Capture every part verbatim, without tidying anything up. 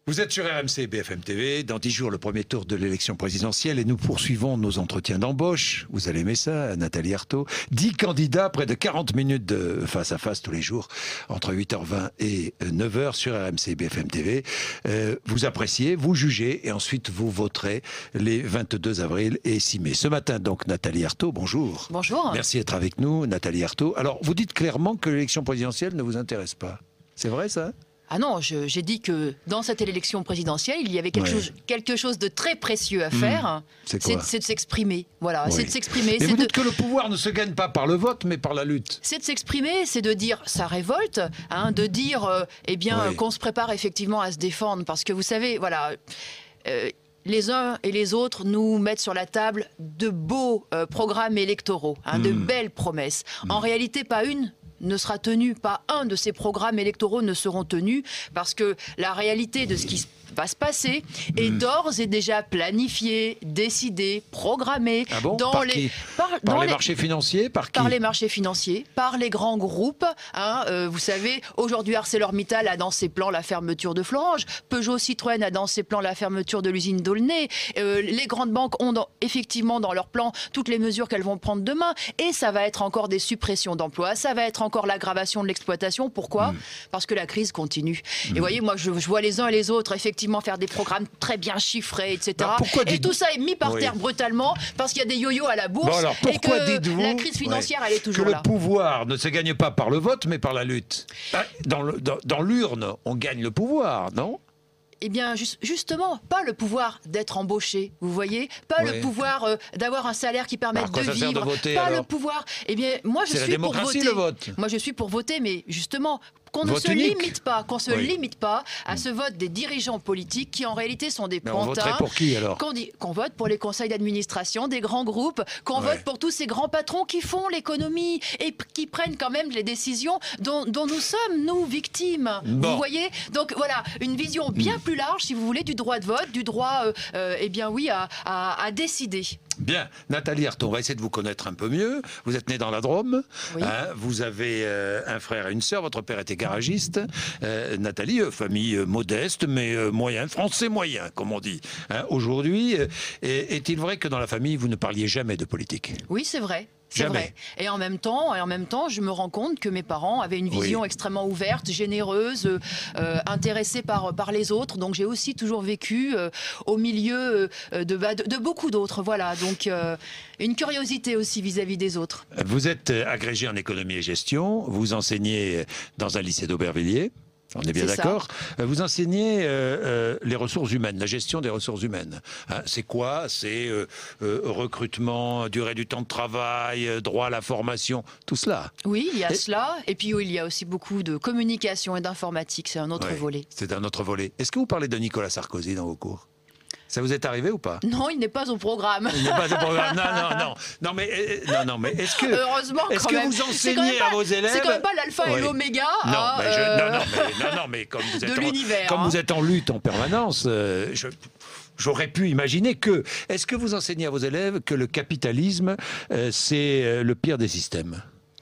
Vous êtes sur R M C B F M T V, dans dix jours le premier tour de l'élection présidentielle et nous poursuivons nos entretiens d'embauche. Vous allez aimer ça, Nathalie Arthaud. dix candidats, près de quarante minutes de face à face tous les jours, entre huit heures vingt et neuf heures sur R M C B F M T V. Euh, vous appréciez, vous jugez et ensuite vous voterez les vingt-deux avril et six mai. Ce matin donc, Nathalie Arthaud, bonjour. Bonjour. Merci d'être avec nous, Nathalie Arthaud. Alors, vous dites clairement que l'élection présidentielle ne vous intéresse pas. C'est vrai ça ? Ah non, j'ai dit que dans cette élection présidentielle, il y avait quelque, ouais. chose, quelque chose de très précieux à faire. Mmh. C'est quoi ? C'est de s'exprimer. Voilà, oui. c'est de s'exprimer. Mais vous de... dites que le pouvoir ne se gagne pas par le vote, mais par la lutte. C'est de s'exprimer, c'est de dire sa révolte, hein, de dire euh, eh bien, oui. qu'on se prépare effectivement à se défendre. Parce que vous savez, voilà... Euh, les uns et les autres nous mettent sur la table de beaux euh, programmes électoraux, hein, mmh. de belles promesses. Mmh. En réalité, pas une ne sera tenu, pas un de ces programmes électoraux ne seront tenus, parce que la réalité de ce qui va se passer est mmh. d'ores et déjà planifié, décidé, programmé. Ah bon ? dans par les, qui ? par, par dans les les marchés financiers ? Par qui ? Par les marchés financiers, par les grands groupes. Hein, euh, vous savez, aujourd'hui ArcelorMittal a dans ses plans la fermeture de Florange, Peugeot Citroën a dans ses plans la fermeture de l'usine d'Aulnay. Euh, les grandes banques ont dans, effectivement dans leurs plans toutes les mesures qu'elles vont prendre demain. Et ça va être encore des suppressions d'emplois, ça va être encore l'aggravation de l'exploitation. Pourquoi ? mmh. Parce que la crise continue. mmh. Et vous voyez, moi je, je vois les uns et les autres effectivement faire des programmes très bien chiffrés, et cetera. Alors, et tout ça est mis par oui. terre brutalement parce qu'il y a des yo-yo à la bourse bon, alors, et que la crise financière, ouais, elle est toujours que là. Que le pouvoir ne se gagne pas par le vote, mais par la lutte. Dans, le, dans, dans l'urne, on gagne le pouvoir, non ? Eh bien, juste, justement, pas le pouvoir d'être embauché, vous voyez, pas ouais. le pouvoir euh, d'avoir un salaire qui permette de vivre, de voter, pas alors le pouvoir. Eh bien, moi je C'est suis la pour voter. Le vote. Moi je suis pour voter, mais justement. Qu'on ne vote se unique. limite pas, qu'on se oui. limite pas à ce vote des dirigeants politiques qui en réalité sont des Mais pantins. on voterait pour qui alors ? Qu'on qu'on vote pour les conseils d'administration des grands groupes, qu'on ouais. vote pour tous ces grands patrons qui font l'économie et qui prennent quand même les décisions dont, dont nous sommes, nous, victimes. Bon. Vous voyez ? Donc voilà, une vision bien plus large, si vous voulez, du droit de vote, du droit, euh, euh, eh bien oui, à, à, à décider. Bien, Nathalie Arthaud, on va essayer de vous connaître un peu mieux. Vous êtes née dans la Drôme, oui. hein, vous avez euh, un frère et une sœur, votre père était garagiste. Euh, Nathalie, euh, famille euh, modeste, mais euh, moyen, français moyen, comme on dit. Hein, aujourd'hui, euh, est-il vrai que dans la famille, vous ne parliez jamais de politique ? Oui, c'est vrai. C'est Jamais. vrai. Et en même temps, et en même temps, je me rends compte que mes parents avaient une vision oui. extrêmement ouverte, généreuse, euh, intéressée par par les autres. Donc j'ai aussi toujours vécu euh, au milieu euh, de, de de beaucoup d'autres. Voilà. Donc euh, une curiosité aussi vis-à-vis des autres. Vous êtes agrégé en économie et gestion. Vous enseignez dans un lycée d'Aubervilliers. On est bien d'accord. Vous enseignez euh, euh, les ressources humaines, la gestion des ressources humaines. Hein, c'est quoi ? C'est euh, euh, recrutement, durée du temps de travail, euh, droit à la formation, tout cela. Oui, il y a et... cela. Et puis il y a aussi beaucoup de communication et d'informatique. C'est un autre ouais, volet. C'est un autre volet. Est-ce que vous parlez de Nicolas Sarkozy dans vos cours ? Ça vous est arrivé ou pas ? Non, il n'est pas au programme. Il n'est pas au programme. Non, non, non. Non, mais, non, non, mais est-ce que, heureusement, est-ce quand que même. vous enseignez pas, à vos élèves ? C'est quand même pas l'alpha oui. et l'oméga. Non, hein, mais je, euh... non, non, mais, non, non, mais comme vous êtes, de l'univers, en, comme hein. vous êtes en lutte en permanence, euh, je... J'aurais pu imaginer que... Est-ce que vous enseignez à vos élèves que le capitalisme, euh, c'est euh, le pire des systèmes ?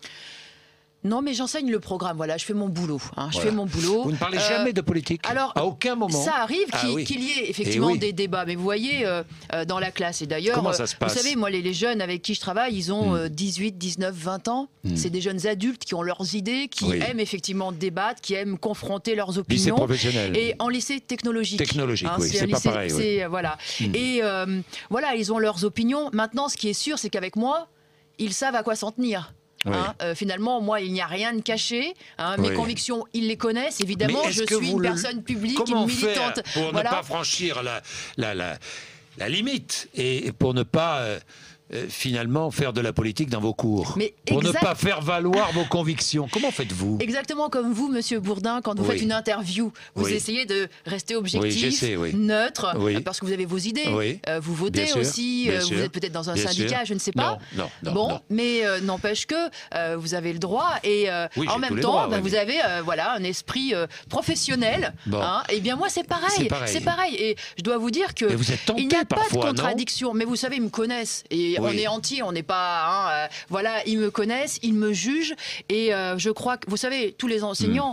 Non, mais j'enseigne le programme, voilà, je fais mon boulot. Hein, je voilà. fais mon boulot. Vous ne parlez euh, jamais de politique ? Alors, à aucun moment. Ça arrive qu'il ah, oui. qu'il y ait effectivement oui. des débats, mais vous voyez, euh, euh, dans la classe, et d'ailleurs, Comment ça se passe ? Vous savez, moi, les, les jeunes avec qui je travaille, ils ont mm. euh, dix-huit, dix-neuf, vingt ans. Mm. C'est des jeunes adultes qui ont leurs idées, qui oui. aiment effectivement débattre, qui aiment confronter leurs opinions. Lycée professionnel. Et en lycée technologique. Technologique, hein, oui, c'est pas pareil. Oui. Voilà. Mm. Et euh, voilà, ils ont leurs opinions. Maintenant, ce qui est sûr, c'est qu'avec moi, ils savent à quoi s'en tenir. Oui. Hein, euh, finalement, moi, il n'y a rien de caché. Hein, mes oui. convictions, ils les connaissent. Évidemment, je suis une le... personne publique, Comment une militante. Faire pour voilà. ne pas franchir la, la, la, la limite et pour ne pas... Euh... Euh, finalement faire de la politique dans vos cours mais pour exact... ne pas faire valoir vos convictions. Comment faites-vous ? Exactement comme vous, Monsieur Bourdin, quand vous oui. faites une interview, vous oui. essayez de rester objectif, oui, sais, oui. neutre, oui. parce que vous avez vos idées. Oui. Euh, vous votez bien aussi, sûr, euh, vous sûr. êtes peut-être dans un bien syndicat, sûr. je ne sais pas. Non, non, non, bon, non. mais euh, n'empêche que euh, vous avez le droit et euh, oui, en même temps, droits, bah, oui. vous avez euh, voilà un esprit euh, professionnel. Bon. Hein, et bien moi, c'est pareil, c'est pareil. C'est pareil. Et je dois vous dire que vous êtes tenté, il n'y a parfois, pas de contradiction. Mais vous savez, ils me connaissent et oui. on est entier, on n'est pas. Hein, euh, voilà, ils me connaissent, ils me jugent et euh, je crois que vous savez, tous les enseignants. Mmh.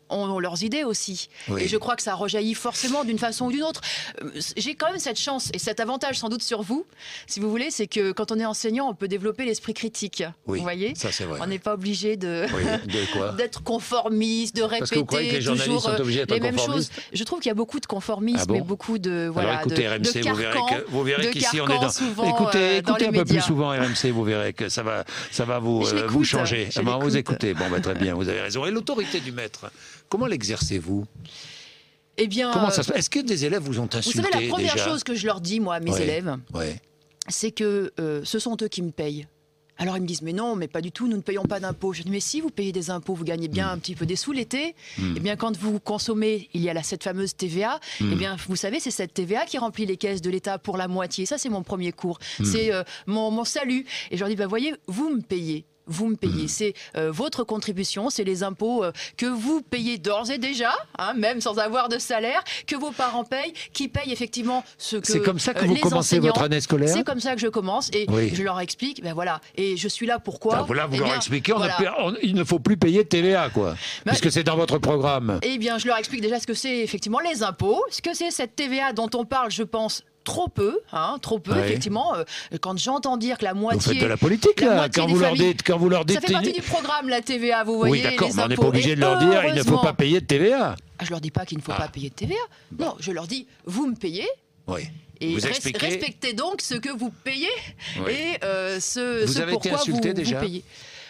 ont leurs idées aussi. Oui. Et je crois que ça rejaillit forcément d'une façon ou d'une autre. J'ai quand même cette chance et cet avantage sans doute sur vous, si vous voulez, c'est que quand on est enseignant, on peut développer l'esprit critique. Oui, vous voyez, ça c'est vrai. On n'est pas obligé de oui, de quoi d'être conformiste, de répéter Parce que vous croyez que les journalistes toujours sont obligés d'être les mêmes conformistes? choses. Je trouve qu'il y a beaucoup de conformisme Ah bon et beaucoup de voilà. Alors écoutez de, R M C, de vous verrez carcans, que vous verrez de qu'ici on est carcans dans. souvent, écoutez, euh, dans écoutez les un peu médias. plus souvent R M C, vous verrez que ça va, ça va vous Je euh, vous l'écoute, changer. je Ah ben, vous l'écoute. écoutez. Bon, bah, très bien, vous avez raison. Et l'autorité du maître, comment l'exercez-vous? Eh bien, Comment ça se passe? Est-ce que des élèves vous ont vous insulté savez, la première déjà chose que je leur dis, moi, à mes Ouais. élèves, Ouais. c'est que euh, ce sont eux qui me payent. Alors ils me disent, mais non, mais pas du tout, nous ne payons pas d'impôts. Je dis, mais si vous payez des impôts, vous gagnez bien Mm. un petit peu des sous l'été. Mm. Eh bien, quand vous consommez, il y a la, cette fameuse T V A. Mm. Eh bien, vous savez, c'est cette T V A qui remplit les caisses de l'État pour la moitié. Ça, c'est mon premier cours. Mm. C'est euh, mon, mon salut. Et je leur dis, bah, voyez, vous me payez. Vous me payez, Mmh. c'est euh, votre contribution, c'est les impôts euh, que vous payez d'ores et déjà, hein, même sans avoir de salaire, que vos parents payent, qui payent effectivement ce que C'est comme ça que euh, vous les commencez enseignants- votre année scolaire? C'est comme ça que je commence et Oui. je leur explique, ben voilà, et je suis là pourquoi. Ah, voilà, vous Eh leur bien, expliquez, on voilà. a paie- on- il ne faut plus payer de T V A, quoi, Bah, puisque c'est dans votre programme. Eh bien, je leur explique déjà ce que c'est effectivement les impôts, ce que c'est cette T V A dont on parle, je pense, trop peu, hein, trop peu, Ouais. effectivement. Euh, quand j'entends dire que la Vous moitié... faites de la politique, la là, moitié quand des vous, leur familles- dites, quand vous leur dites... Ça fait partie du programme, la T V A, vous voyez. Oui, d'accord, les mais on n'est pas impôts. obligé Et de leur dire, il ne faut heureusement- pas payer de T V A. Ah, je leur dis pas qu'il ne faut Ah. pas payer de T V A. Non, je leur dis, vous me payez. Oui. Et Vous res- expliquez- respectez donc ce que vous payez Oui. et euh, ce, Vous ce avez été pourquoi insulté vous, déjà vous payez.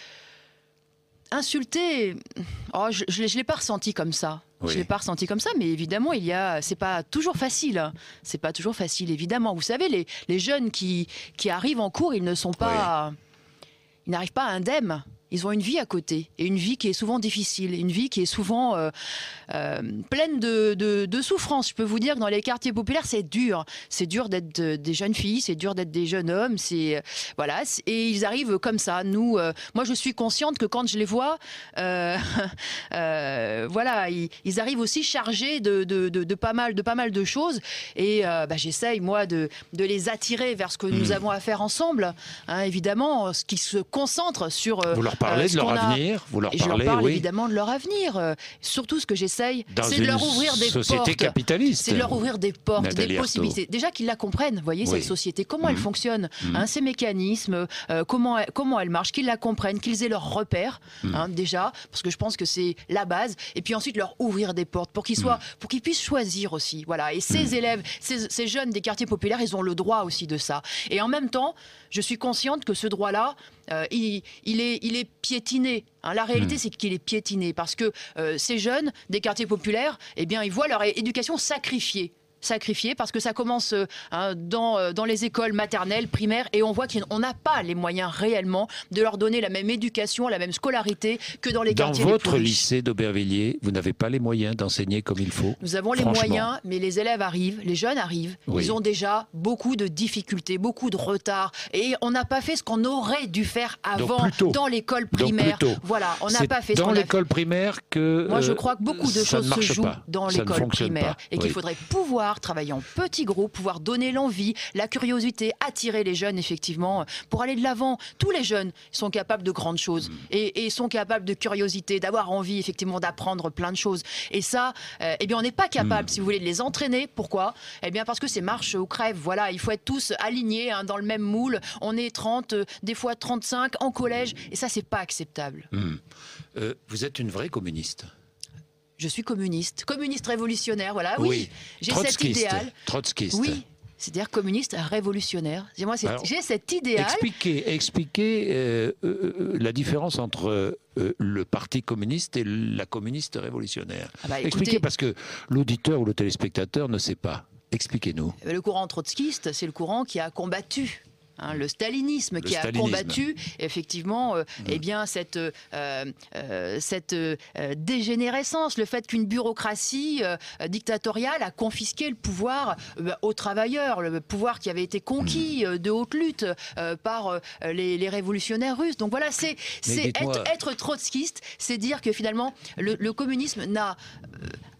Insulté, oh, je ne l'ai pas ressenti comme ça. Oui. Je l'ai pas ressenti comme ça, mais évidemment, il y a, c'est pas toujours facile. hein. C'est pas toujours facile, évidemment. Vous savez, les, les jeunes qui, qui arrivent en cours, ils ne sont pas, ils n'arrivent pas indemnes. Ils ont une vie à côté, et une vie qui est souvent difficile, une vie qui est souvent euh, euh, pleine de, de, de souffrance. Je peux vous dire que dans les quartiers populaires, c'est dur. C'est dur d'être euh, des jeunes filles, c'est dur d'être des jeunes hommes. C'est euh, voilà, c'est- et ils arrivent comme ça. Nous, euh, moi, je suis consciente que quand je les vois, euh, euh, voilà, ils, ils arrivent aussi chargés de, de, de, de pas mal, de pas mal de choses. Et euh, bah, j'essaye moi de, de les attirer vers ce que nous Mmh. avons à faire ensemble. Hein, évidemment, ce qui se concentre sur euh, Vous leur parlez euh, de ce leur qu'on a- avenir, vous leur et je parlez, leur parle oui, évidemment de leur avenir. Euh, surtout, ce que j'essaye, dans c'est une de leur ouvrir des société portes. capitaliste. C'est de leur ouvrir des portes, Nathalie des Arthaud. possibilités. Déjà qu'ils la comprennent, vous voyez, Oui. cette société, comment elle Mhm. fonctionne, Mhm. hein, ses mécanismes, euh, comment, elle, comment elle marche, qu'ils la comprennent, qu'ils aient leurs repères, Mhm. hein, déjà, parce que je pense que c'est la base. Et puis ensuite, leur ouvrir des portes pour qu'ils soient, pour qu'ils puissent choisir aussi. Voilà. Et ces Mhm. élèves, ces, ces jeunes des quartiers populaires, ils ont le droit aussi de ça. Et en même temps, je suis consciente que ce droit-là, euh, il, il, est, il est piétiné. Hein. La réalité, Mhm. c'est qu'il est piétiné parce que euh, ces jeunes des quartiers populaires, eh bien, ils voient leur é- éducation sacrifiée. Sacrifiée parce que ça commence euh, hein, dans, euh, dans les écoles maternelles, primaires, et on voit qu'on n'a pas les moyens réellement de leur donner la même éducation, la même scolarité que dans les Dans quartiers les plus votre riches. lycée d'Aubervilliers, vous n'avez pas les moyens d'enseigner comme il faut? Nous avons les Franchement. moyens, mais les élèves arrivent, les jeunes arrivent, Oui. ils ont déjà beaucoup de difficultés, beaucoup de retard, et on n'a pas fait ce qu'on aurait dû faire Donc avant plus tôt. dans l'école Donc primaire. plus tôt. Voilà, on n'a C'est pas fait ce dans qu'on a l'école primaire que Moi, je euh, crois que beaucoup de ça choses ne se marche jouent pas. dans Ça ne l'école fonctionne primaire pas. et qu'il Oui. faudrait pouvoir travailler en petits groupes, pouvoir donner l'envie, la curiosité, attirer les jeunes, effectivement, pour aller de l'avant. Tous les jeunes sont capables de grandes choses Mm. et, et sont capables de curiosité, d'avoir envie, effectivement, d'apprendre plein de choses. Et ça, euh, eh bien, on n'est pas capable, Mm. si vous voulez, de les entraîner. Pourquoi ? Eh bien, parce que c'est marche ou crève. Voilà, il faut être tous alignés hein, dans le même moule. On est trente, euh, des fois trente-cinq en collège, et ça, c'est pas acceptable. Hmm. Euh, vous êtes une vraie communiste. Je suis communiste, communiste révolutionnaire, voilà, oui. J'ai cet Trotskiste. idéal. Trotskiste. Oui, c'est-à-dire communiste révolutionnaire. Moi, c'est- Alors, j'ai cet idéal. Expliquez, expliquez euh, euh, la différence entre euh, le Parti communiste et la communiste révolutionnaire. Ah bah, Expliquez écoutez, parce que l'auditeur ou le téléspectateur ne sait pas. Expliquez-nous. le courant trotskiste, c'est le courant qui a combattu. hein, le stalinisme Le qui a stalinisme. combattu effectivement euh, eh bien, cette, euh, euh, cette euh, dégénérescence, le fait qu'une bureaucratie euh, dictatoriale a confisqué le pouvoir euh, aux travailleurs, le pouvoir qui avait été conquis euh, de haute lutte euh, par euh, les, les révolutionnaires russes. Donc voilà, c'est c'est dites-moi- être, être trotskiste, c'est dire que finalement le, le communisme n'a... euh,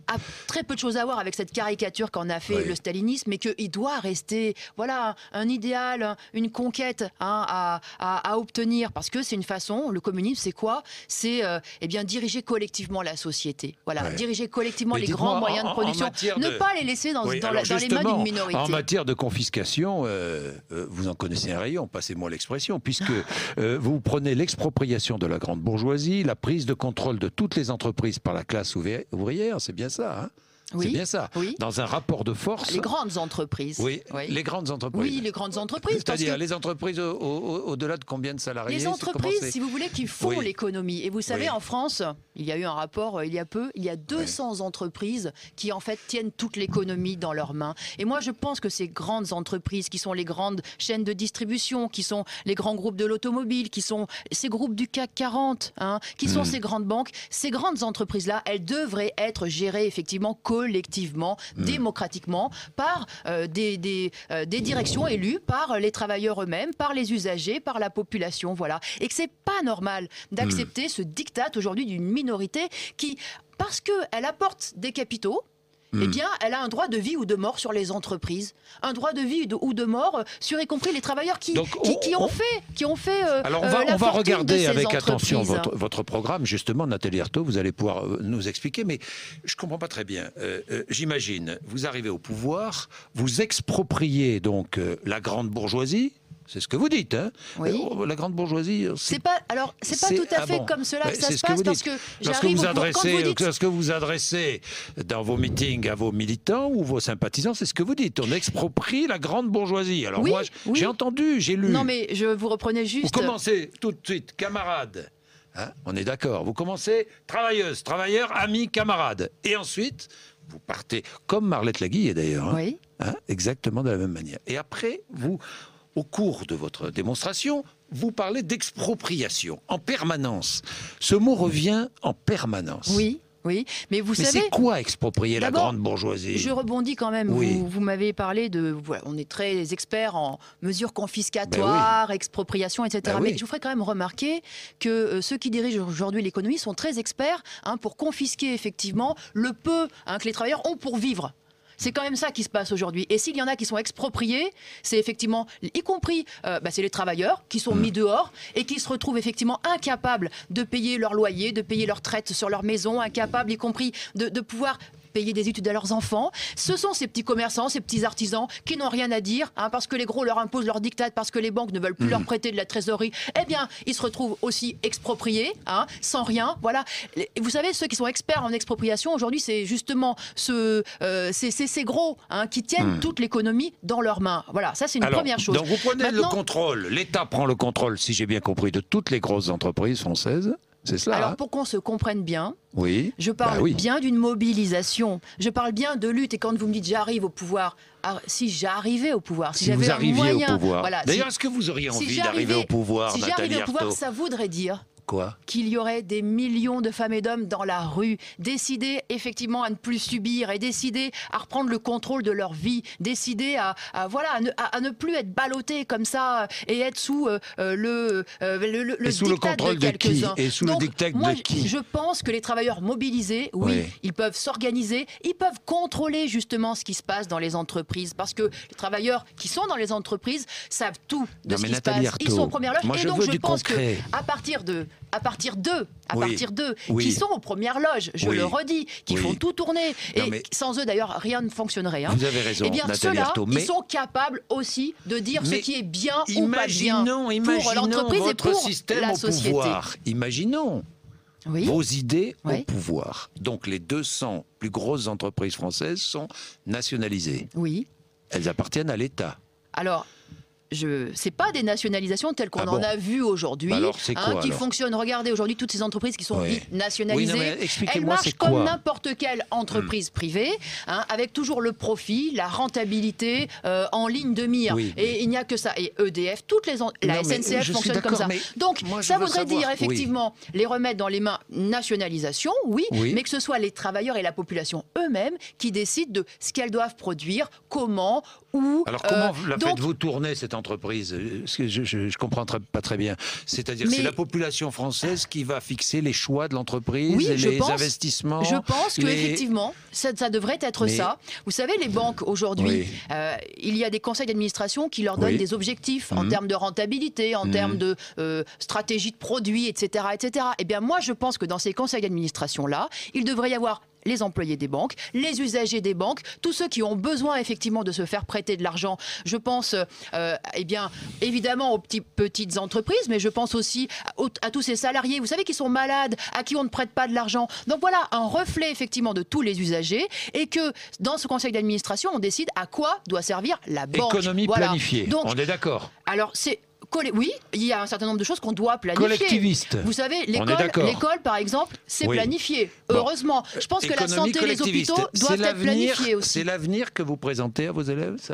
a très peu de choses à voir avec cette caricature qu'en a fait oui. le stalinisme, mais qu'il doit rester voilà, un idéal, une conquête hein, à, à, à obtenir, parce que c'est une façon, le communisme c'est quoi? C'est euh, eh bien, diriger collectivement la société, voilà, ouais. diriger collectivement mais les grands moyens de production, en, en ne de... pas les laisser dans, oui, dans, la, dans les mains d'une minorité. En matière de confiscation, euh, euh, vous en connaissez un rayon, passez-moi l'expression, puisque euh, vous prenez l'expropriation de la grande bourgeoisie, la prise de contrôle de toutes les entreprises par la classe ouvrière, c'est bien ça, hein? Oui, c'est bien ça. Oui. Dans un rapport de force. Les grandes entreprises. Oui, oui. les grandes entreprises. Oui, les grandes entreprises. C'est-à-dire que... les entreprises au, au, au-delà de combien de salariés? Les entreprises, si vous voulez, qui font oui. l'économie. Et vous savez, oui. en France, il y a eu un rapport euh, il y a peu, il y a deux cents oui. entreprises qui, en fait, tiennent toute l'économie dans leurs mains. Et moi, je pense que ces grandes entreprises, qui sont les grandes chaînes de distribution, qui sont les grands groupes de l'automobile, qui sont ces groupes du C A C quarante, hein, qui sont mmh. ces grandes banques, ces grandes entreprises-là, elles devraient être gérées, effectivement, collectivement, mmh. démocratiquement, par euh, des, des, euh, des directions élues, par les travailleurs eux-mêmes, par les usagers, par la population, voilà. Et que c'est pas normal d'accepter mmh. ce diktat aujourd'hui d'une minorité qui, parce qu'elle apporte des capitaux, Mmh. eh bien, elle a un droit de vie ou de mort sur les entreprises, un droit de vie ou de mort sur y compris les travailleurs qui, Donc, on, qui, qui ont on... fait, qui ont fait. Euh, Alors on va, euh, on va regarder avec attention votre, votre programme. Justement, Nathalie Arthaud, vous allez pouvoir nous expliquer. Mais je comprends pas très bien. Euh, euh, J'imagine, vous arrivez au pouvoir, vous expropriez donc euh, la grande bourgeoisie. C'est ce que vous dites, hein? Oui. La grande bourgeoisie. C'est pas. Alors, c'est pas tout à fait ah bon. comme cela que ça se passe, parce que lorsque vous adressez, vous dites... lorsque vous adressez dans vos meetings à vos militants ou vos sympathisants, c'est ce que vous dites. On exproprie la grande bourgeoisie. Alors oui, moi, oui. j'ai entendu, j'ai lu. Non, mais je vous reprenais juste. Vous commencez tout de suite, camarades. Hein, on est d'accord. Vous commencez travailleuse, travailleurs, amis, camarades, et ensuite vous partez comme Marlette Laguille d'ailleurs. Hein, oui. Hein, exactement de la même manière. Et après vous. Au cours de votre démonstration, vous parlez d'expropriation en permanence. Ce mot revient en permanence. Oui, oui. Mais vous mais savez... c'est quoi exproprier la grande bourgeoisie? Je rebondis quand même. Oui. Vous, vous m'avez parlé de... Voilà, on est très experts en mesures confiscatoires, ben oui. expropriation, et cetera. Ben mais oui. je vous ferai quand même remarquer que euh, ceux qui dirigent aujourd'hui l'économie sont très experts hein, pour confisquer effectivement le peu hein, que les travailleurs ont pour vivre. C'est quand même ça qui se passe aujourd'hui. Et s'il y en a qui sont expropriés, c'est effectivement, y compris, euh, bah c'est les travailleurs qui sont mmh. mis dehors et qui se retrouvent effectivement incapables de payer leur loyer, de payer leur traite sur leur maison, incapables y compris de, de pouvoir payer des études à leurs enfants. Ce sont ces petits commerçants, ces petits artisans qui n'ont rien à dire, hein, parce que les gros leur imposent leur diktat, parce que les banques ne veulent plus mmh. leur prêter de la trésorerie. Eh bien, ils se retrouvent aussi expropriés, hein, sans rien. Voilà. Vous savez, ceux qui sont experts en expropriation, aujourd'hui, c'est justement ce, euh, c'est, c'est ces gros hein, qui tiennent mmh. toute l'économie dans leurs mains. Voilà, ça c'est une Alors, première chose. Donc vous prenez Maintenant, le contrôle, l'État prend le contrôle, si j'ai bien compris, de toutes les grosses entreprises françaises. C'est cela. Alors hein pour qu'on se comprenne bien, oui. je parle bah oui. bien d'une mobilisation, je parle bien de lutte. Et quand vous me dites j'arrive au pouvoir, alors, si j'arrivais au pouvoir, si, si j'avais vous un arriviez moyen, au pouvoir. voilà, D'ailleurs, si, est-ce que vous auriez envie si d'arriver au pouvoir, si Nathalie j'arrivais au pouvoir, Arthaud ça voudrait dire quoi qu'il y aurait des millions de femmes et d'hommes dans la rue, décidés effectivement à ne plus subir et décidés à reprendre le contrôle de leur vie, décidés à, à voilà à ne, à, à ne plus être ballottés comme ça et être sous euh, le, euh, le, le, le sous le contrôle de quelques-uns. Et sous Donc, le diktat moi, de qui je pense que les travailleurs mobilisés, oui, oui. ils peuvent s'organiser, ils peuvent contrôler justement ce qui se passe dans les entreprises, parce que les travailleurs qui sont dans les entreprises savent tout de non, ce qui Nathalie se passe. Arthaud, ils sont aux premières loges. moi, et je donc veux je du pense concret. que à partir de à partir d'eux, à oui. partir d'eux, oui. qui sont aux premières loges, je oui. le redis, qui oui. font tout tourner, non, et mais... sans eux d'ailleurs rien ne fonctionnerait. Hein. Vous avez raison, eh bien, Nathalie ceux-là, Arthaud, mais... ils sont capables aussi de dire mais ce qui est bien ou pas bien pour l'entreprise et pour système la au société. Pouvoir. Imaginons oui. vos idées oui. au pouvoir. Donc les deux cents plus grosses entreprises françaises sont nationalisées. Oui. Elles appartiennent à l'État. Alors, je c'est pas des nationalisations telles qu'on ah bon en a vu aujourd'hui, bah hein, qui fonctionnent. Regardez aujourd'hui toutes ces entreprises qui sont oui. dites nationalisées, oui, non, elles marchent comme n'importe quelle entreprise mmh. privée, hein, avec toujours le profit, la rentabilité euh, en ligne de mire. Oui, et oui. il n'y a que ça. Et E D F, toutes les la non, S N C F fonctionne comme ça. Donc moi, ça voudrait savoir. dire effectivement oui. les remettre dans les mains nationalisation, oui, oui, mais que ce soit les travailleurs et la population eux-mêmes qui décident de ce qu'elles doivent produire, comment, où... Alors comment euh, la donc, faites-vous tourner cette entreprise? Parce que je ne comprends très, pas très bien. C'est-à-dire que c'est la population française qui va fixer les choix de l'entreprise, oui, et je les pense, investissements. Je pense les... qu'effectivement, ça, ça devrait être Mais... ça. Vous savez, les banques aujourd'hui, oui. euh, il y a des conseils d'administration qui leur donnent oui. des objectifs mmh. en termes de rentabilité, en mmh. termes de euh, stratégie de produits, et cetera, et cetera. Eh bien, moi, je pense que dans ces conseils d'administration-là, il devrait y avoir les employés des banques, les usagers des banques, tous ceux qui ont besoin effectivement de se faire prêter de l'argent. Je pense euh, eh bien, évidemment aux petits, petites entreprises, mais je pense aussi à, à tous ces salariés, vous savez, qui sont malades, à qui on ne prête pas de l'argent. Donc voilà, un reflet effectivement de tous les usagers, et que dans ce conseil d'administration, on décide à quoi doit servir la banque. Économie voilà. planifiée, donc, on est d'accord. Alors c'est... Oui, il y a un certain nombre de choses qu'on doit planifier. Collectiviste. Vous savez, l'école, par exemple, c'est oui. planifié. Bon. Heureusement. Je pense que la santé et les hôpitaux doivent être planifiés aussi. C'est l'avenir que vous présentez à vos élèves, ça ?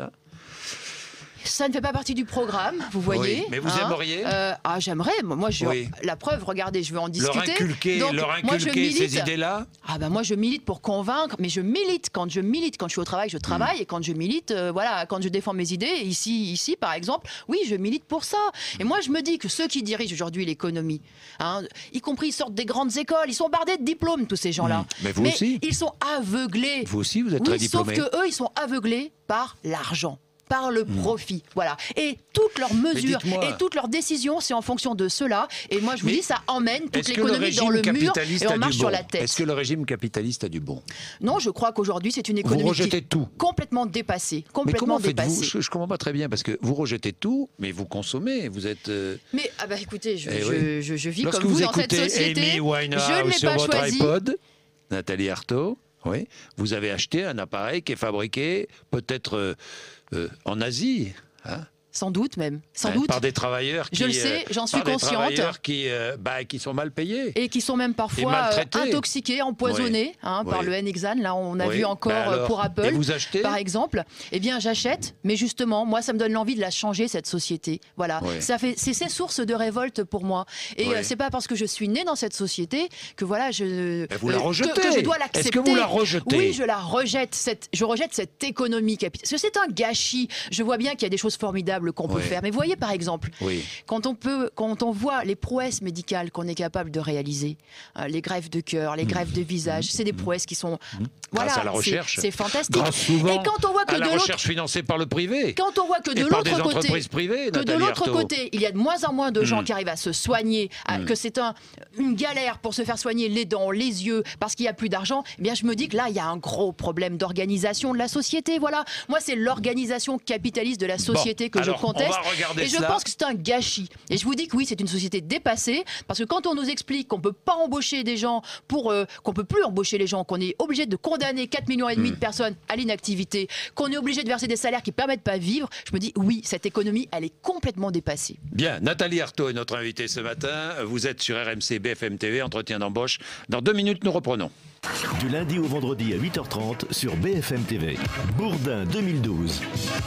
Ça ne fait pas partie du programme, vous voyez. Oui, mais vous hein, aimeriez euh, Ah, j'aimerais. Moi, je, oui. la preuve, regardez, je vais en discuter. Leur inculquer, Donc, leur inculquer moi, je milite, ces idées-là. Ah ben moi, je milite pour convaincre, mais je milite. Quand je milite, quand je suis au travail, je travaille, mmh. et quand je milite, euh, voilà, quand je défends mes idées, ici, ici, par exemple, oui, je milite pour ça. Et moi, je me dis que ceux qui dirigent aujourd'hui l'économie, hein, y compris ils sortent des grandes écoles, ils sont bardés de diplômes, tous ces gens-là. Mmh. Mais vous mais aussi. Ils sont aveuglés. Vous aussi, vous êtes oui, très diplômés. Sauf que eux, ils sont aveuglés par l'argent, par le profit, mmh. voilà. Et toutes leurs mesures et toutes leurs décisions, c'est en fonction de cela. Et moi, je vous mais dis, ça emmène toute l'économie dans le mur et on marche bon. sur la tête. Est-ce que le régime capitaliste a du bon? Non, je crois qu'aujourd'hui, c'est une économie vous rejetez qui tout. complètement dépassée. Complètement mais comment dépassée. faites-vous? Je ne comprends pas très bien, parce que vous rejetez tout, mais vous consommez, vous êtes... Euh... Mais ah bah, écoutez, je, eh je, oui. je, je vis Lorsque comme vous, vous dans cette société. Amy Winehouse je ne l'ai sur pas votre choisi. iPod, Nathalie Arthaud, oui, vous avez acheté un appareil qui est fabriqué peut-être euh, euh, en Asie, hein? Sans doute même, sans hein, doute. Par des travailleurs qui, je le sais, j'en suis par consciente. Des travailleurs qui, euh, bah, qui sont mal payés. Et qui sont même parfois euh, intoxiqués, empoisonnés oui. hein, par oui. le N-Hexane. Là, on a oui. vu encore bah alors, pour Apple, vous achetez par exemple. Eh bien, j'achète, mais justement, moi, ça me donne l'envie de la changer, cette société. Voilà, oui. ça fait, c'est ces sources de révolte pour moi. Et oui. euh, c'est pas parce que je suis née dans cette société que voilà, je, mais vous euh, la rejetez. Que, que je dois l'accepter. Est-ce que vous la rejetez? Oui, je la rejette. Cette, je rejette cette économie capitaliste. Parce que c'est un gâchis. Je vois bien qu'il y a des choses formidables qu'on peut faire, mais voyez, par exemple, oui. quand on peut, quand on voit les prouesses médicales qu'on est capable de réaliser, euh, les greffes de cœur, les mmh. greffes de visage, mmh. c'est des prouesses qui sont, mmh. voilà, grâce à la recherche, c'est fantastique. Grâce souvent et quand on voit que à de la l'autre, recherche financée par le privé, quand on voit que de l'autre côté, privées, que de l'autre côté, il y a de moins en moins de gens mmh. qui arrivent à se soigner, à, mmh. que c'est un, une galère pour se faire soigner les dents, les yeux, parce qu'il y a plus d'argent. Eh bien, je me dis que là, il y a un gros problème d'organisation de la société. Voilà, moi, c'est l'organisation capitaliste de la société bon, que alors, je conteste, et cela. je pense que c'est un gâchis. Et je vous dis que oui, c'est une société dépassée, parce que quand on nous explique qu'on peut pas embaucher des gens, pour euh, qu'on peut plus embaucher les gens, qu'on est obligé de condamner quatre millions et demi mmh. de personnes à l'inactivité, qu'on est obligé de verser des salaires qui permettent pas de vivre, je me dis oui, cette économie, elle est complètement dépassée. Bien, Nathalie Arthaud est notre invitée ce matin. Vous êtes sur R M C B F M T V, entretien d'embauche. Dans deux minutes, nous reprenons. Du lundi au vendredi à huit heures trente sur B F M T V. Bourdin deux mille douze.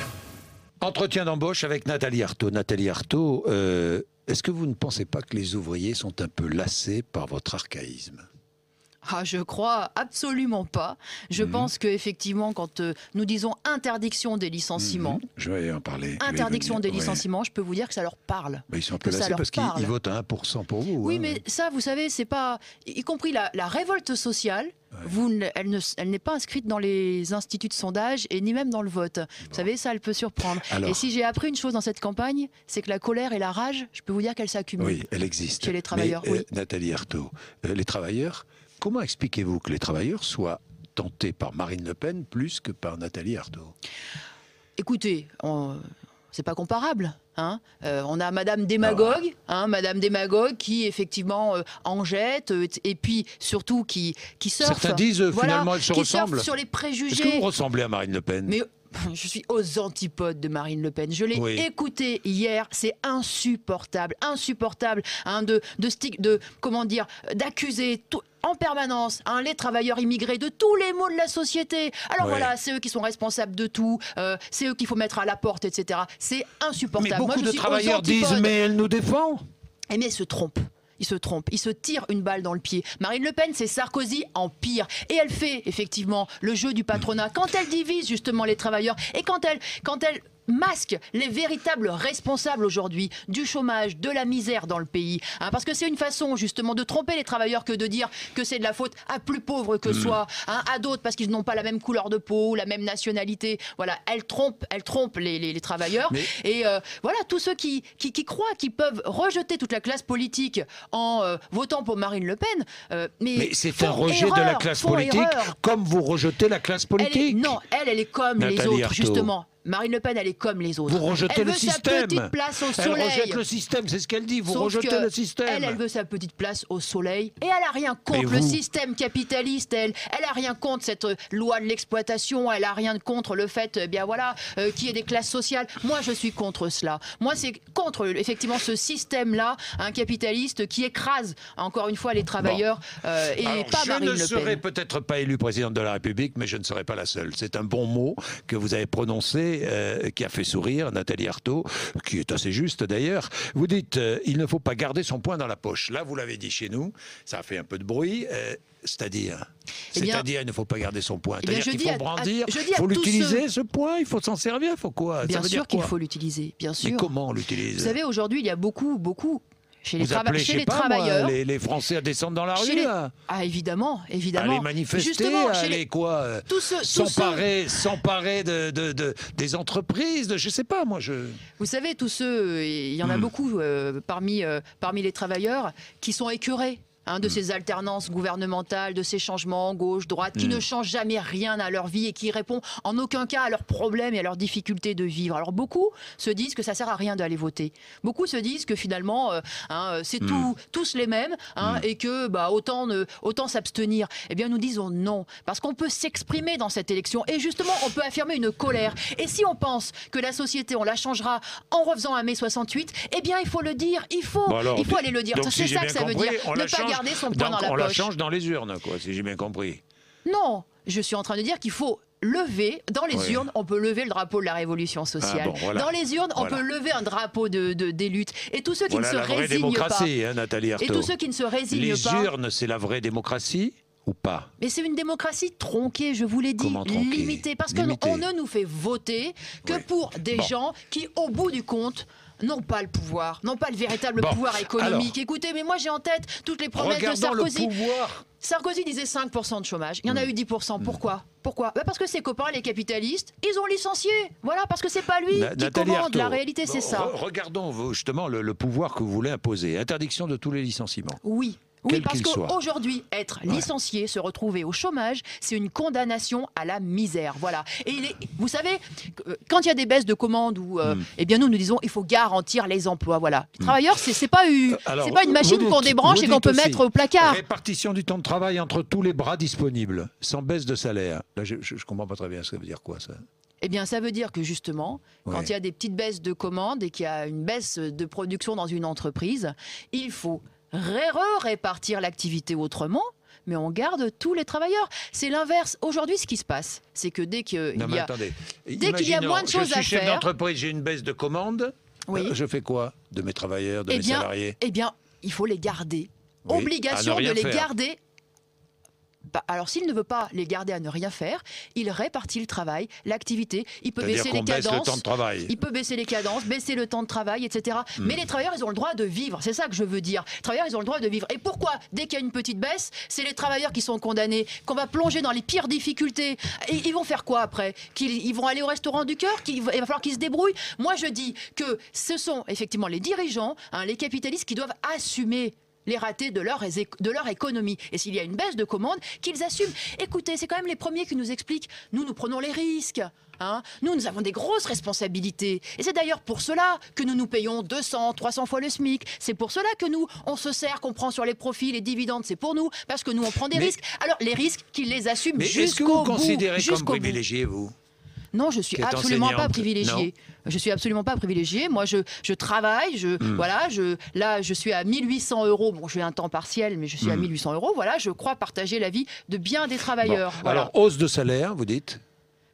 Entretien d'embauche avec Nathalie Arthaud. Nathalie Arthaud, euh, est-ce que vous ne pensez pas que les ouvriers sont un peu lassés par votre archaïsme ? Ah, je crois absolument pas. Je mmh. pense qu'effectivement, quand euh, nous disons interdiction des licenciements, mmh. je vais en parler. Interdiction des ouais. licenciements, je peux vous dire que ça leur parle. Mais ils sont un peu lassés parce qu'ils votent à un pour cent pour vous. Oui, hein. mais ça, vous savez, c'est pas... Y compris la, la révolte sociale, ouais. vous, elle, ne, elle n'est pas inscrite dans les instituts de sondage et ni même dans le vote. Bon. Vous savez, ça, elle peut surprendre. Alors, et si j'ai appris une chose dans cette campagne, c'est que la colère et la rage, je peux vous dire qu'elles s'accumulent. Oui, elle existe. Chez les travailleurs, mais, oui. Euh, Nathalie Arthaud, euh, les travailleurs... Comment expliquez-vous que les travailleurs soient tentés par Marine Le Pen plus que par Nathalie Arthaud? Écoutez, on... c'est pas comparable. Hein euh, on a Madame Démagogue, hein, Madame Démagogue qui effectivement euh, en jette euh, et puis surtout qui, qui surfe. Certains disent euh, voilà, finalement elles se qui ressemblent. Sur les préjugés. Est-ce que vous ressemblez à Marine Le Pen? Mais je suis aux antipodes de Marine Le Pen. Je l'ai oui. écouté hier, c'est insupportable, insupportable hein, de, de, stick, de comment dire, d'accuser tout. En permanence, hein, les travailleurs immigrés de tous les maux de la société. Alors ouais. voilà, c'est eux qui sont responsables de tout, euh, c'est eux qu'il faut mettre à la porte, et cetera. C'est insupportable. Mais beaucoup Moi, je de suis travailleurs disent, mais elle nous défend. Et mais elle se trompe. il se trompe, il se tire une balle dans le pied. Marine Le Pen, c'est Sarkozy en pire. Et elle fait effectivement le jeu du patronat quand elle divise justement les travailleurs et quand elle, quand elle masque les véritables responsables aujourd'hui du chômage, de la misère dans le pays. Hein, parce que c'est une façon justement de tromper les travailleurs que de dire que c'est de la faute à plus pauvres que mmh. soi, hein, à d'autres parce qu'ils n'ont pas la même couleur de peau, la même nationalité. Voilà, elle trompe, elle trompe les, les, les travailleurs. Mais... Et euh, voilà, tous ceux qui, qui, qui croient qu'ils peuvent rejeter toute la classe politique en euh, votant pour Marine Le Pen. Euh, mais mais c'est un rejet erreur, de la classe politique, erreur. Comme vous rejetez la classe politique. Elle est, non, elle, elle est comme Nathalie les autres, Arthaud. Justement. Marine Le Pen, elle est comme les autres. Vous rejetez elle le veut système. Sa petite place au soleil. Elle rejette le système, c'est ce qu'elle dit. Vous Sauf rejetez le système. Elle, elle veut sa petite place au soleil. Et elle a rien contre le système capitaliste. Elle, elle a rien contre cette loi de l'exploitation. Elle a rien contre le fait, eh bien voilà, euh, qu'il y ait des classes sociales. Moi, je suis contre cela. Moi, c'est contre effectivement ce système-là, un capitaliste qui écrase encore une fois les travailleurs bon. euh, et Alors, pas Marine Le Pen. Je ne serai peut-être pas élue présidente de la République, mais je ne serai pas la seule. C'est un bon mot que vous avez prononcé. Euh, qui a fait sourire Nathalie Arthaud, qui est assez juste d'ailleurs. Vous dites, euh, il ne faut pas garder son poing dans la poche. Là, vous l'avez dit chez nous, ça a fait un peu de bruit. Euh, c'est-à-dire, eh bien, c'est-à-dire, il ne faut pas garder son poing. C'est-à-dire qu'il faut brandir, il faut l'utiliser, ce... ce poing, il faut s'en servir, il faut quoi? Bien ça veut sûr dire qu'il quoi? faut l'utiliser, bien sûr. Mais comment l'utiliser? Vous savez, aujourd'hui, il y a beaucoup, beaucoup... Chez les, Vous appelez, chez je sais les pas, travailleurs, moi, les, les Français à descendre dans la rue, les... là. Ah, évidemment, évidemment. Aller manifester, Justement, aller les... quoi S'emparer, s'emparer de, de, de, des entreprises, de, je sais pas, moi, je... Vous savez, tous ceux, il y en a hmm. beaucoup euh, parmi, euh, parmi les travailleurs qui sont écœurés. Hein, de mmh. ces alternances gouvernementales, de ces changements gauche-droite, qui mmh. ne changent jamais rien à leur vie et qui répondent en aucun cas à leurs problèmes et à leurs difficultés de vivre. Alors beaucoup se disent que ça sert à rien d'aller voter. Beaucoup se disent que finalement, euh, hein, c'est mmh. tout, tous les mêmes hein, mmh. et que bah, autant, ne, autant s'abstenir. Eh bien, nous disons non, parce qu'on peut s'exprimer dans cette élection et justement, on peut affirmer une colère. Et si on pense que la société, on la changera en refaisant un mai soixante-huit, eh bien, il faut le dire, il faut, bon alors, il faut aller le dire. C'est si ça que ça compris, veut dire. Ne pas garder son poing dans la on poche. la change dans les urnes, quoi, si j'ai bien compris. Non, je suis en train de dire qu'il faut lever, dans les oui. urnes, on peut lever le drapeau de la révolution sociale. Ah bon, voilà. Dans les urnes, on voilà. peut lever un drapeau de, de, des luttes. Et tous ceux qui voilà ne se résignent pas... Voilà la vraie démocratie, hein, Nathalie Arthaud. Et tous ceux qui ne se résignent les pas... Les urnes, c'est la vraie démocratie ou pas? Mais c'est une démocratie tronquée, je vous l'ai dit, limitée. Parce qu'on ne nous fait voter que oui. pour des bon. gens qui, au bout du compte... n'ont pas le pouvoir, n'ont pas le véritable bon, pouvoir économique. Alors, écoutez, mais moi j'ai en tête toutes les promesses de Sarkozy. Le pouvoir. Sarkozy disait cinq pour cent de chômage. Il y en a mmh. eu dix pour cent. Pourquoi Pourquoi bah Parce que ses copains, les capitalistes, ils ont licencié. Voilà, parce que c'est pas lui Na qui Nathalie commande. Arthaud, la réalité, c'est ça. Re regardons justement le, le pouvoir que vous voulez imposer. Interdiction de tous les licenciements. Oui. Oui, Quel parce qu'aujourd'hui, être ouais. licencié, se retrouver au chômage, c'est une condamnation à la misère. Voilà. Et il est, vous savez, quand il y a des baisses de commandes, où, euh, mm. eh bien nous nous disons, il faut garantir les emplois. Voilà. Les mm. travailleurs, c'est pas, eu, pas une machine qu'on débranche et qu'on peut aussi, mettre au placard. Répartition du temps de travail entre tous les bras disponibles, sans baisse de salaire. Là, je, je, je comprends pas très bien ce que ça veut dire quoi ça. Eh bien, ça veut dire que justement, ouais. quand il y a des petites baisses de commandes et qu'il y a une baisse de production dans une entreprise, il faut répartir l'activité autrement, mais on garde tous les travailleurs. C'est l'inverse. Aujourd'hui, ce qui se passe, c'est que dès qu'il y a, dès qu'il y a moins de choses à faire... Je suis chef d'entreprise, j'ai une baisse de commandes, oui. euh, je fais quoi de mes travailleurs, de eh mes bien, salariés? Eh bien, il faut les garder. Oui. Obligation de les faire. garder... Bah, alors, s'il ne veut pas les garder à ne rien faire, il répartit le travail, l'activité, il peut baisser les cadences, le temps de travail. il peut baisser les cadences, baisser le temps de travail, et cetera. Mm. Mais les travailleurs, ils ont le droit de vivre, c'est ça que je veux dire. Les travailleurs, ils ont le droit de vivre. Et pourquoi, dès qu'il y a une petite baisse, c'est les travailleurs qui sont condamnés, qu'on va plonger dans les pires difficultés. Et ils vont faire quoi après? Qu'ils ils vont aller au restaurant du cœur? Il va falloir qu'ils se débrouillent? Moi, je dis que ce sont effectivement les dirigeants, hein, les capitalistes qui doivent assumer les ratés de leur, de leur économie. Et s'il y a une baisse de commandes, qu'ils assument. Écoutez, c'est quand même les premiers qui nous expliquent, nous, nous prenons les risques. Hein. Nous, nous avons des grosses responsabilités. Et c'est d'ailleurs pour cela que nous nous payons deux cents, trois cents fois le SMIC. C'est pour cela que nous, on se sert, qu'on prend sur les profits, les dividendes, c'est pour nous, parce que nous, on prend des mais, risques. Alors, les risques, qu'ils les assument jusqu'au bout. Mais est-ce que vous considérez comme privilégié, vous? Non, je suis absolument pas privilégiée. Je suis absolument pas privilégiée. Moi, je, je travaille. Je, mmh. voilà, je, là, je suis à mille huit cents euros. Bon, j'ai un temps partiel, mais je suis mmh. à mille huit cents euros. Voilà, je crois partager la vie de bien des travailleurs. Bon. Voilà. Alors, hausse de salaire, vous dites?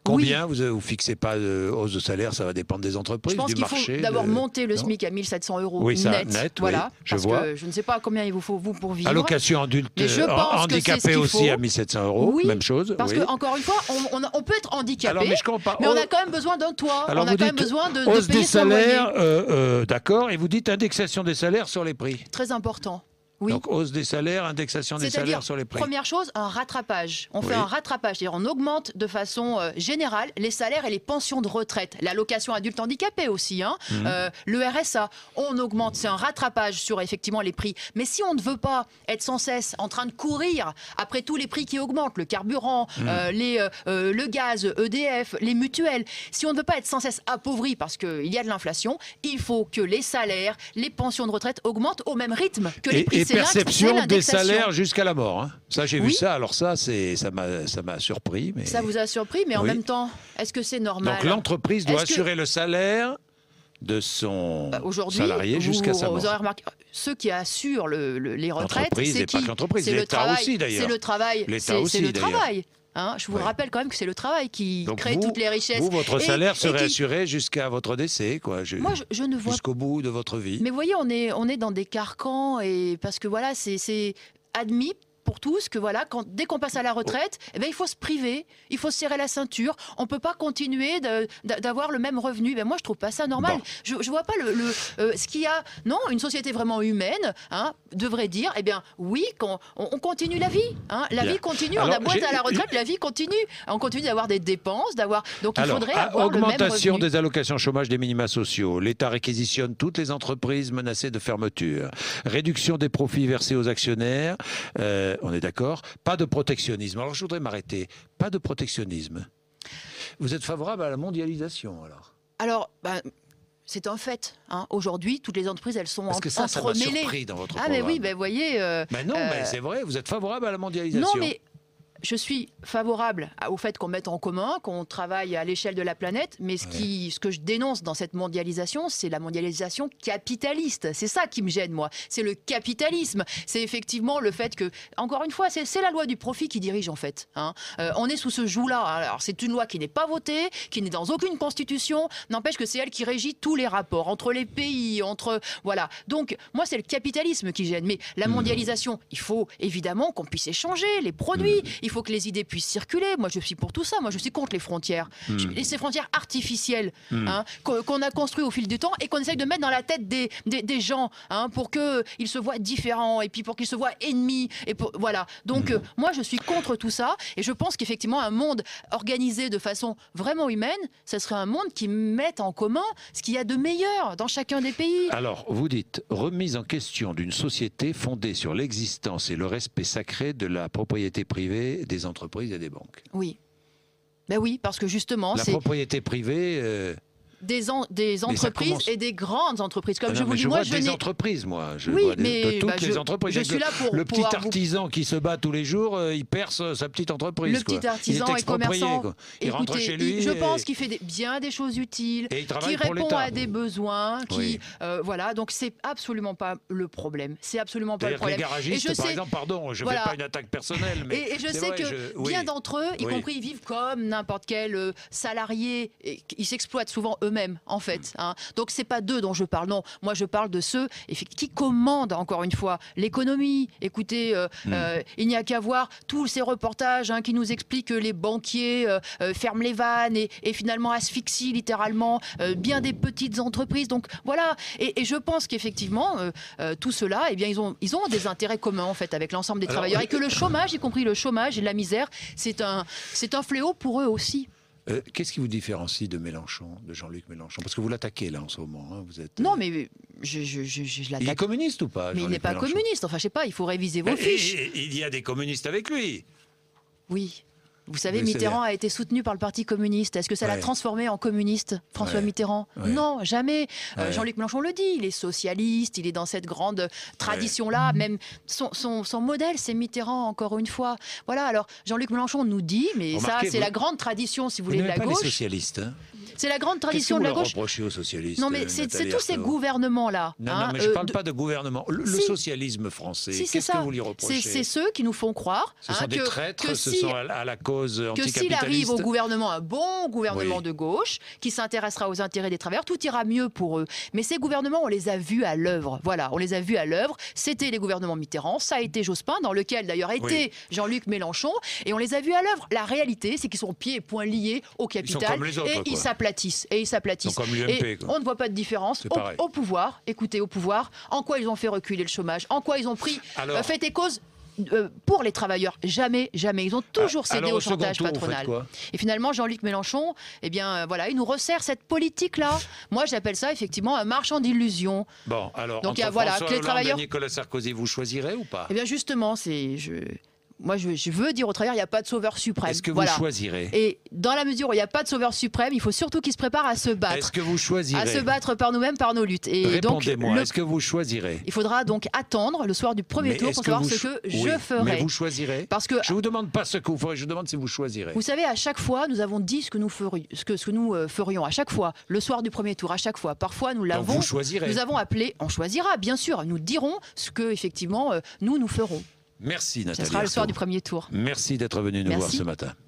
Combien oui. Vous ne fixez pas de hausse de salaire, ça va dépendre des entreprises, du marché. Je pense qu'il faut d'abord de... monter le non SMIC à mille sept cents euros oui, ça, net. net voilà, oui, je parce vois. que je ne sais pas combien il vous faut vous pour vivre. Allocation adulte handicapé aussi à mille sept cents euros, oui, même chose. Parce oui. que encore une fois, on, on, on peut être handicapé, Alors, mais, je pas, mais on a quand même besoin d'un toit. Alors on a quand même besoin de, hausse de payer des salaires, euh, euh, d'accord. Et vous dites indexation des salaires sur les prix. Très important. Oui. Donc hausse des salaires, indexation des salaires sur les prix. Première chose, un rattrapage. On oui. fait un rattrapage, c'est-à-dire on augmente de façon euh, générale les salaires et les pensions de retraite. L'allocation adulte handicapé aussi, hein. mmh. euh, le R S A, on augmente, c'est un rattrapage sur effectivement les prix. Mais si on ne veut pas être sans cesse en train de courir après tous les prix qui augmentent, le carburant, mmh. euh, les, euh, le gaz, E D F, les mutuelles, si on ne veut pas être sans cesse appauvri parce qu'il y a de l'inflation, il faut que les salaires, les pensions de retraite augmentent au même rythme que les et, prix. Et perception des salaires jusqu'à la mort. Hein. Ça, j'ai oui. vu ça. Alors ça, c'est, ça m'a, ça m'a surpris. Mais... Ça vous a surpris, mais en oui. même temps, est-ce que c'est normal? Donc l'entreprise doit est-ce assurer que... le salaire de son euh, salarié jusqu'à sa mort. Vous aurez remarqué, ceux qui assurent le, le, les retraites, l'entreprise c'est et qui? Pas que l'entreprise, c'est l'État le travail, aussi d'ailleurs. C'est le travail. L'État c'est, aussi c'est le d'ailleurs. travail. Hein, je vous oui. rappelle quand même que c'est le travail qui Donc crée vous, toutes les richesses. Vous, votre et, salaire serait qui... assuré jusqu'à votre décès, quoi. Je... Moi, je, je ne vois jusqu'au bout de votre vie. Mais vous voyez, on est, on est dans des carcans et parce que voilà, c'est, c'est admis pour tous que voilà, quand, dès qu'on passe à la retraite, oh. eh ben, il faut se priver, il faut se serrer la ceinture. On ne peut pas continuer de, de, d'avoir le même revenu. Ben, moi, je ne trouve pas ça normal. Bon. Je ne vois pas le, le, euh, ce qu'il y a. Non, une société vraiment humaine hein, devrait dire, eh bien, oui, qu'on, on, on continue la vie. Hein, la Bien. vie continue. Alors, on a beau être à la retraite, la vie continue. On continue d'avoir des dépenses, d'avoir. Donc, il Alors, faudrait avoir augmentation le même revenu. des allocations chômage, des minima sociaux. L'État réquisitionne toutes les entreprises menacées de fermeture. Réduction des profits versés aux actionnaires. Euh, on est d'accord. Pas de protectionnisme. Alors, je voudrais m'arrêter. Pas de protectionnisme. Vous êtes favorable à la mondialisation, alors? Alors, ben, c'est un fait. Hein. Aujourd'hui, toutes les entreprises, elles sont Parce que ça, entremêlées. Ça m'a surpris dans votre ah, programme. mais oui, ben, vous voyez... Euh, mais non, euh, mais c'est vrai, vous êtes favorable à la mondialisation. Non, mais... Je suis favorable au fait qu'on mette en commun, qu'on travaille à l'échelle de la planète, mais ce, qui, ce que je dénonce dans cette mondialisation, c'est la mondialisation capitaliste. C'est ça qui me gêne, moi. C'est le capitalisme. C'est effectivement le fait que, encore une fois, c'est, c'est la loi du profit qui dirige, en fait. Hein. Euh, on est sous ce joug-là. Alors, c'est une loi qui n'est pas votée, qui n'est dans aucune constitution. N'empêche que c'est elle qui régit tous les rapports entre les pays, entre... Voilà. Donc, moi, c'est le capitalisme qui gêne. Mais la mondialisation, il faut évidemment qu'on puisse échanger les produits. Il faut que les idées puissent circuler. Moi, je suis pour tout ça. Moi, je suis contre les frontières. Mmh. Je, ces frontières artificielles mmh. hein, qu'on a construites au fil du temps et qu'on essaye de mettre dans la tête des, des, des gens hein, pour qu'ils se voient différents et puis pour qu'ils se voient ennemis. Et pour, voilà. Donc, mmh. euh, moi, je suis contre tout ça. Et je pense qu'effectivement, un monde organisé de façon vraiment humaine, ce serait un monde qui mette en commun ce qu'il y a de meilleur dans chacun des pays. Alors, vous dites remise en question d'une société fondée sur l'existence et le respect sacré de la propriété privée des entreprises et des banques. Oui. Ben oui, parce que justement... La c'est propriété privée... Euh... Des, en, des entreprises commence... et des grandes entreprises. Comme ah non, je vous dis, je moi, vois je des n'ai... entreprises, moi. Je oui, vois des, mais de toutes bah, les je, entreprises. Je suis là pour le petit artisan vous... qui se bat tous les jours, euh, il perce sa petite entreprise. Le petit quoi. artisan est et commerçant. Quoi. Il Écoutez, rentre chez lui. Il, je et... pense qu'il fait des, bien des choses utiles, et il qui répond à des besoins, qui oui. euh, voilà. Donc c'est absolument pas le problème. C'est absolument pas C'est-à-dire le problème. Que les garagistes, et je par sais... exemple, pardon, je ne voilà. fais pas une attaque personnelle, mais et, et je sais vrai, que je... bien oui. d'entre eux, y oui. compris, ils vivent comme n'importe quel euh, salarié. Et ils s'exploitent souvent eux-mêmes, en fait. Hein. Donc c'est pas d'eux dont je parle, non. Moi je parle de ceux qui commandent, encore une fois, l'économie. Écoutez, euh, mmh. euh, il n'y a qu'à voir tous ces reportages hein, qui nous expliquent que les banquiers euh, euh, ferment les vannes et, et finalement asphyxient littéralement euh, bien des petites entreprises. Donc voilà, et, et je pense qu'effectivement, euh, euh, tout cela, eh bien, ils ont, ils ont des intérêts communs en fait avec l'ensemble des Alors, travailleurs, et que le chômage, y compris le chômage et la misère, c'est un, c'est un fléau pour eux aussi. Euh, qu'est-ce qui vous différencie de Mélenchon, de Jean-Luc Mélenchon? Parce que vous l'attaquez là en ce moment. Hein, vous êtes, non, euh... mais je, je, je, je l'attaque. Il est communiste ou pas? Mais il n'est pas Mélenchon. communiste. Enfin, je sais pas. Il faut réviser vos et, fiches. Et, et, il y a des communistes avec lui. Oui. Vous savez, oui, Mitterrand a été soutenu par le Parti communiste. Est-ce que ça ouais. l'a transformé en communiste, François ouais. Mitterrand? ouais. Non, jamais. Ouais. Euh, Jean-Luc Mélenchon le dit, il est socialiste, il est dans cette grande tradition-là. Ouais. Même son, son, son modèle, c'est Mitterrand, encore une fois. Voilà, alors Jean-Luc Mélenchon nous dit, mais Remarquez, ça, c'est vous... la grande tradition, si vous, vous voulez, de la pas gauche. Les socialistes, hein. C'est la grande tradition de la gauche. Reprocher aux socialistes. Non, mais c'est tous ces gouvernements-là. Non, hein, non, mais je ne euh, parle de... pas de gouvernement. Le, si. le socialisme français, si, qu'est-ce que vous lui reprochez? C'est ceux qui nous font croire ce hein, sont des que, traîtres, que ce si, sont à la cause anticapitaliste. Que s'il arrive au gouvernement, un bon gouvernement oui. de gauche, qui s'intéressera aux intérêts des travailleurs, tout ira mieux pour eux. Mais ces gouvernements, on les a vus à l'œuvre. Voilà, on les a vus à l'œuvre. C'était les gouvernements Mitterrand, ça a été Jospin, dans lequel d'ailleurs était oui. Jean-Luc Mélenchon, et on les a vus à l'œuvre. La réalité, c'est qu'ils sont pieds et poings liés au capital, ils autres, et quoi. ils s'aplatissent. Et ils s'aplatissent. Comme l'U M P, et on ne voit pas de différence au, au pouvoir. Écoutez, au pouvoir, en quoi ils ont fait reculer le chômage, en quoi ils ont pris Alors, euh, fait et cause. Euh, pour les travailleurs, jamais, jamais. Ils ont toujours cédé Alors, au chantage tour, patronal. Et finalement, Jean-Luc Mélenchon, eh bien, euh, voilà, il nous resserre cette politique-là. Moi, j'appelle ça effectivement un marchand d'illusions. Bon, alors, donc, entre il y a, voilà, François que les travailleurs. Et Nicolas Sarkozy, vous choisirez ou pas? Eh bien, justement, c'est. Je... Moi, je, je veux dire au travailleurs, il n'y a pas de sauveur suprême. Est-ce que voilà. vous choisirez? Et dans la mesure où il n'y a pas de sauveur suprême, il faut surtout qu'ils se préparent à se battre. Est-ce que vous choisirez? À se battre par nous-mêmes, par nos luttes. Et Répondez-moi, le... est-ce que vous choisirez? Il faudra donc attendre le soir du premier mais tour pour savoir ce que oui, je ferai. Mais vous choisirez? Parce que... Je ne vous demande pas ce que vous ferez, je vous demande si vous choisirez. Vous savez, à chaque fois, nous avons dit ce que nous ferions, ce que, ce que nous euh, ferions. À chaque fois, le soir du premier tour, à chaque fois. Parfois, nous l'avons. Vous choisirez. Nous avons appelé, on choisira, bien sûr. Nous dirons ce que, effectivement, euh, nous, nous ferons. Merci Nathalie. Ce sera le soir du premier tour. Merci d'être venu nous Merci. voir ce matin.